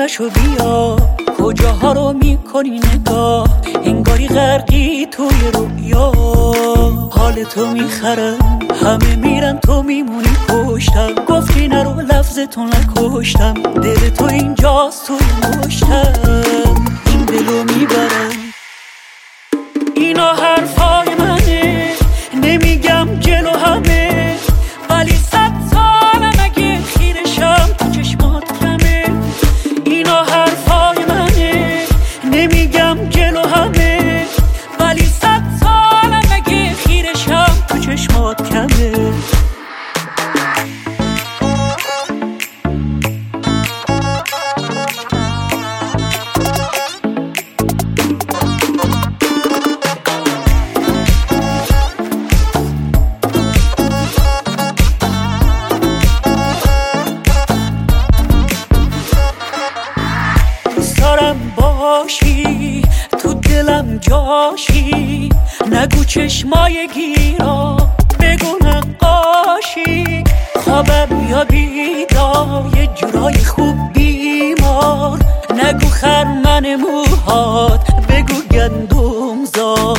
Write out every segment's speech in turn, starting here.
پشو بیا، کجاها رو میکنی نگاه، انگاری غرقی توی رویا. حال تو میخرم، همه میرن تو میمونی پشتم. گفتی نرو لفظتو نکشتم، دل تو اینجاست توی مشتم. این دلو میبرم، اینا حرفای منه، نمیگم جلو همه، ولی 100 سالم اگه خیرشم تو چشمات کمه. اینا حرفای منه، نمیگم جلو همه، ولی 100 سالم اگه خیرشم تو چشمات کمه. باشی تو دلم جاشی، نگو چشمای گیرا، بگو نقاشی. خوابم یا بیدار، یه جورای خوب بیمار، نگو خرمن موهات، بگو گندم زار.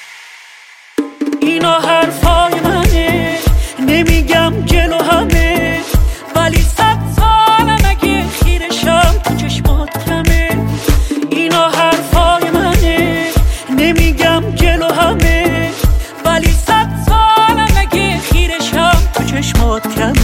اینا حرفای منه، نمیگم جلو همه، ولی 100 سالم اگه خیرشم تو چشمات کمه. اینا حرفای منه، نمیگم جلو همه، ولی 100 سالم اگه خیرشم تو چشمات کمه.